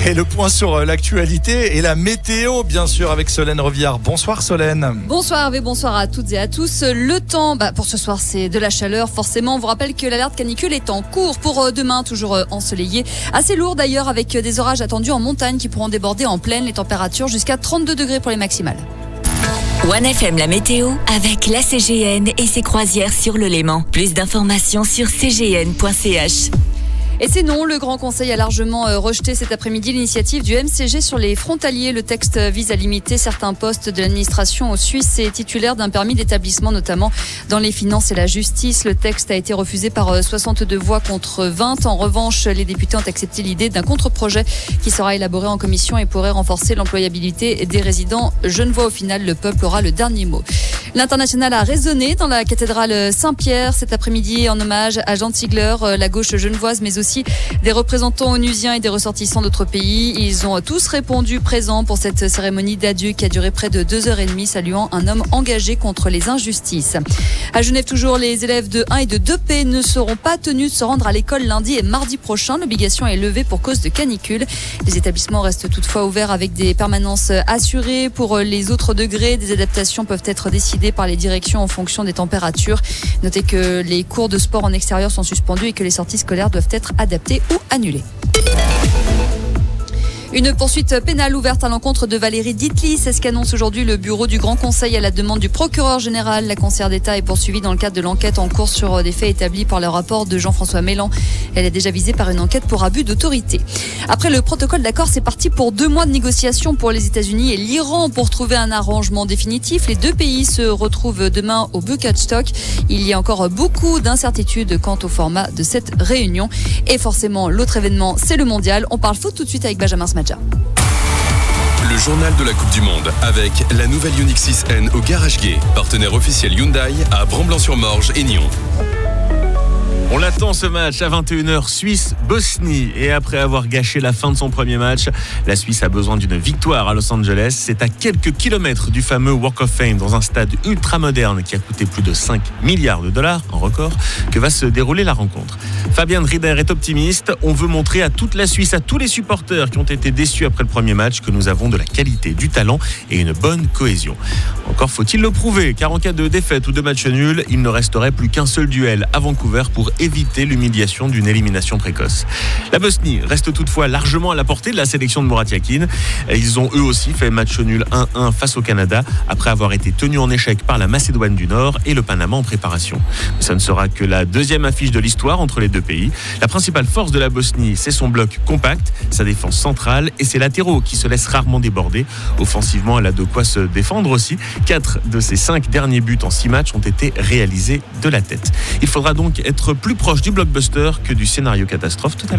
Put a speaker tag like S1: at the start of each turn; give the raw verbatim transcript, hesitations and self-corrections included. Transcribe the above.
S1: Et le point sur l'actualité et la météo, bien sûr, avec Solène Revillard. Bonsoir Solène.
S2: Bonsoir Hervé, bonsoir à toutes et à tous. Le temps, bah, pour ce soir, c'est de la chaleur. Forcément, on vous rappelle que l'alerte canicule est en cours pour demain, toujours ensoleillé. Assez lourd d'ailleurs, avec des orages attendus en montagne qui pourront déborder en plaine. Les températures jusqu'à trente-deux degrés pour les maximales.
S3: one F M la météo avec la C G N et ses croisières sur le Léman. Plus d'informations sur c g n point c h.
S2: Et c'est non, le Grand Conseil a largement rejeté cet après-midi l'initiative du M C G sur les frontaliers. Le texte vise à limiter certains postes de l'administration aux Suisses et titulaires d'un permis d'établissement, notamment dans les finances et la justice. Le texte a été refusé par soixante-deux voix contre vingt. En revanche, les députés ont accepté l'idée d'un contre-projet qui sera élaboré en commission et pourrait renforcer l'employabilité des résidents genevois. Au final, le peuple aura le dernier mot. L'international a résonné dans la cathédrale Saint-Pierre cet après-midi en hommage à Jean Ziegler, la gauche genevoise, mais aussi des représentants onusiens et des ressortissants d'autres pays. Ils ont tous répondu présents pour cette cérémonie d'adieu qui a duré près de deux heures et demie, saluant un homme engagé contre les injustices. À Genève toujours, les élèves de un et de deux P ne seront pas tenus de se rendre à l'école lundi et mardi prochain. L'obligation est levée pour cause de canicule. Les établissements restent toutefois ouverts avec des permanences assurées. Pour les autres degrés, des adaptations peuvent être décidées par les directions en fonction des températures. Notez que les cours de sport en extérieur sont suspendus et que les sorties scolaires doivent être adaptées ou annulées. Une poursuite pénale ouverte à l'encontre de Valérie Ditli, c'est ce qu'annonce aujourd'hui le bureau du Grand Conseil à la demande du procureur général. La conseillère d'État est poursuivie dans le cadre de l'enquête en cours sur des faits établis par le rapport de Jean-François Mélan. Elle est déjà visée par une enquête pour abus d'autorité. Après le protocole d'accord, c'est parti pour deux mois de négociations pour les États-Unis et l'Iran pour trouver un arrangement définitif. Les deux pays se retrouvent demain au Bukatstok. Il y a encore beaucoup d'incertitudes quant au format de cette réunion. Et forcément, l'autre événement, c'est le mondial. On parle foot tout de suite avec Benjamin Smadja.
S4: Le journal de la Coupe du Monde avec la nouvelle Ioniq six N au Garage Gay, partenaire officiel Hyundai à Bramblin-sur-Morge et Nyon.
S5: On l'attend ce match à vingt et une heures, Suisse-Bosnie. Et après avoir gâché la fin de son premier match, la Suisse a besoin d'une victoire à Los Angeles. C'est à quelques kilomètres du fameux Walk of Fame, dans un stade ultra moderne qui a coûté plus de cinq milliards de dollars, un record, que va se dérouler la rencontre. Fabien Rieder est optimiste. On veut montrer à toute la Suisse, à tous les supporters qui ont été déçus après le premier match, que nous avons de la qualité, du talent et une bonne cohésion. Encore faut-il le prouver, car en cas de défaite ou de match nul, il ne resterait plus qu'un seul duel à Vancouver pour éviter l'humiliation d'une élimination précoce. La Bosnie reste toutefois largement à la portée de la sélection de Murat Yakin. Ils ont eux aussi fait match nul un un face au Canada après avoir été tenus en échec par la Macédoine du Nord et le Panama en préparation. Mais ça ne sera que la deuxième affiche de l'histoire entre les deux pays. La principale force de la Bosnie, c'est son bloc compact, sa défense centrale et ses latéraux qui se laissent rarement déborder. Offensivement, elle a de quoi se défendre aussi. Quatre de ses cinq derniers buts en six matchs ont été réalisés de la tête. Il faudra donc être plus proche du blockbuster que du scénario catastrophe tout à l'heure.